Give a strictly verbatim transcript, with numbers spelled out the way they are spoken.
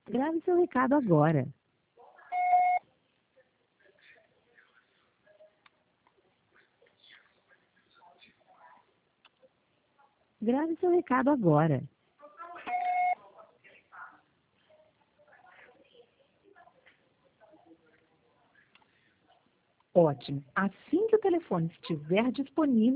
Grave seu recado agora. Grave seu recado agora. Ótimo. Assim que o telefone estiver disponível,